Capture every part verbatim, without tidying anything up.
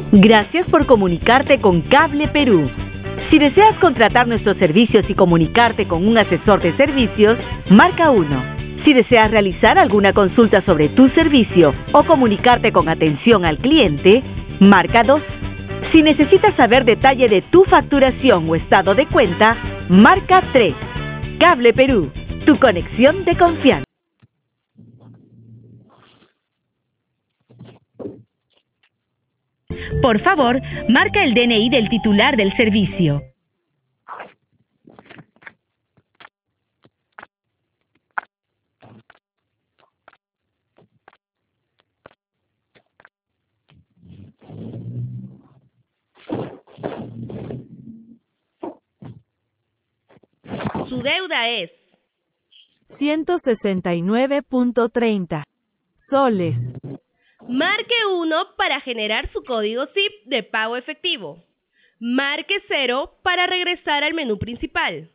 Gracias por comunicarte con Cable Perú. Si deseas contratar nuestros servicios y comunicarte con un asesor de servicios, marca uno. Si deseas realizar alguna consulta sobre tu servicio o comunicarte con atención al cliente, marca dos. Si necesitas saber detalle de tu facturación o estado de cuenta, marca tres. Cable Perú, tu conexión de confianza. Por favor, marca el D N I del titular del servicio. Su deuda es ciento sesenta y nueve punto treinta soles. Marque uno para generar su código S I P de pago efectivo. Marque cero para regresar al menú principal.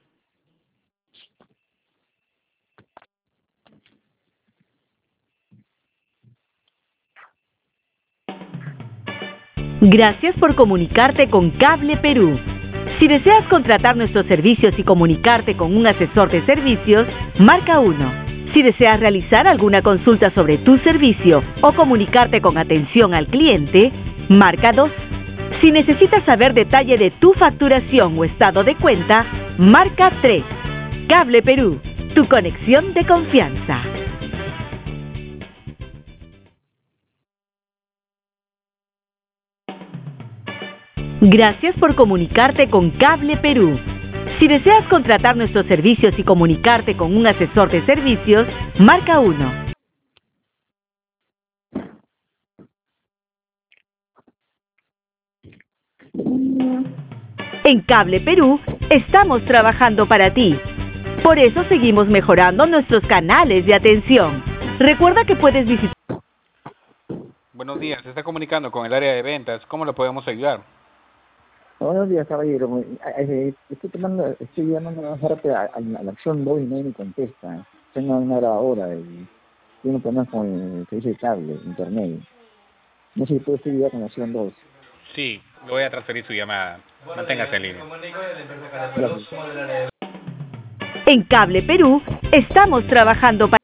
Gracias por comunicarte con Cable Perú. Si deseas contratar nuestros servicios y comunicarte con un asesor de servicios, marca uno. Si deseas realizar alguna consulta sobre tu servicio o comunicarte con atención al cliente, marca dos. Si necesitas saber detalle de tu facturación o estado de cuenta, marca tres. Cable Perú, tu conexión de confianza. Gracias por comunicarte con Cable Perú. Si deseas contratar nuestros servicios y comunicarte con un asesor de servicios, marca uno. En Cable Perú, estamos trabajando para ti. Por eso seguimos mejorando nuestros canales de atención. Recuerda que puedes visitar... Buenos días, se está comunicando con el área de ventas. ¿Cómo le podemos ayudar? Buenos días, caballero. Estoy tomando, estoy llamando más rápido a, a, la a la acción dos y nadie me contesta. Tengo una grabadora y tengo problemas con el servicio de cable, internet. No sé si puedo ayudar con la acción dos. Sí, le voy a transferir su llamada. Manténgase en línea. Gracias. En Cable Perú, estamos trabajando para...